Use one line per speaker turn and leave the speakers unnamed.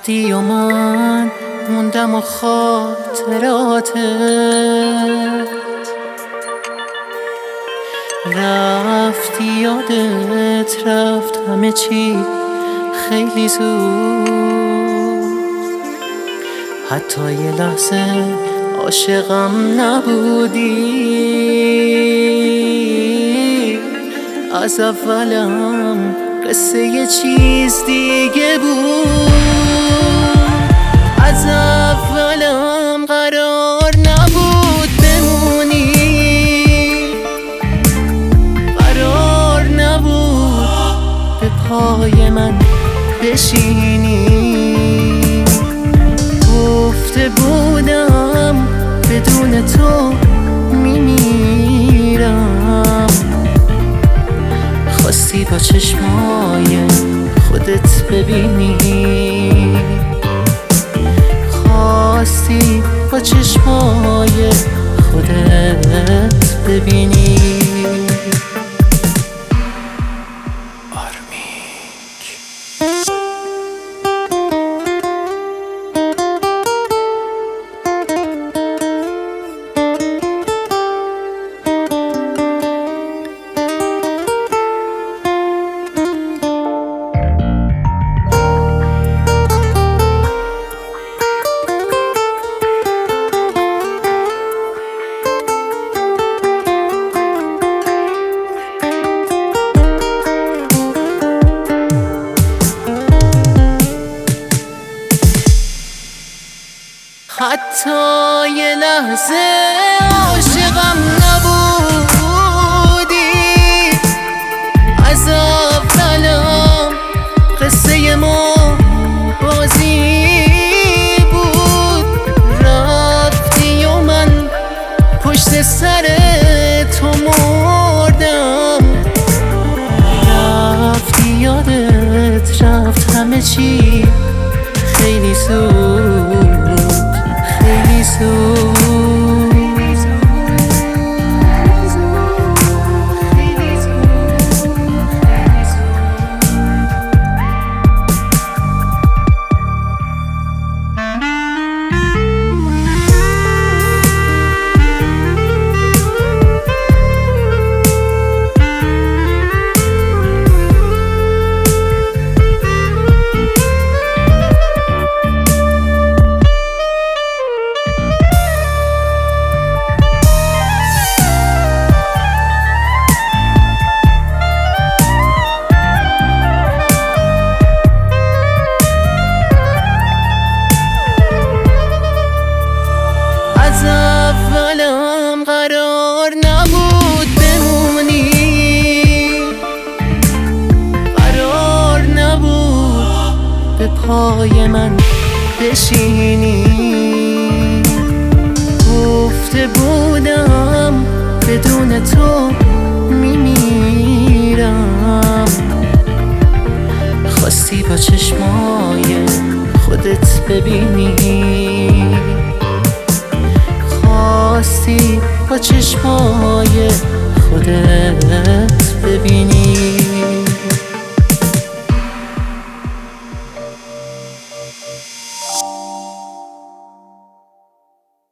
رفتی و من موندم و خاطراتت رفتی، یادت رفت همه چی خیلی زود. حتی یه لحظه عاشقم نبودی، از اولم قصه یه چیز دیگه بود. از اولم قرار نبود بمونی، قرار نبود به پای من بشینی. گفته بودم بدون تو میمیرم، خواستی با چشمای خودت ببینی، خواستی با چشمای خودت ببینی. حتی یه لحظه عاشقم نبودی، از اولم قصه ما بازی بود. رفتی و من پشت سر تو مردم، رفتی، یادت رفت همه چی خیلی زود، خیلی زود. از اولم قرار نبود بمونی، قرار نبود به پای من بشینی. گفته بودم بدون تو میمیرم، خواستی با چشمای خودت ببینی، خواستی با چشمای خودت